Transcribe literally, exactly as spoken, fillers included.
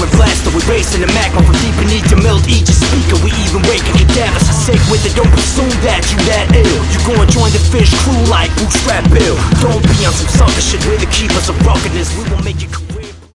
we're blasted. We're racing the magma from deep beneath your melt each speaker. We even waking cadavers. I sick with it, don't presume that you that ill. You gon' join the fish crew like Bootstrap Bill. Don't be on some sucker shit. We're the keepers of ruggedness. We will make it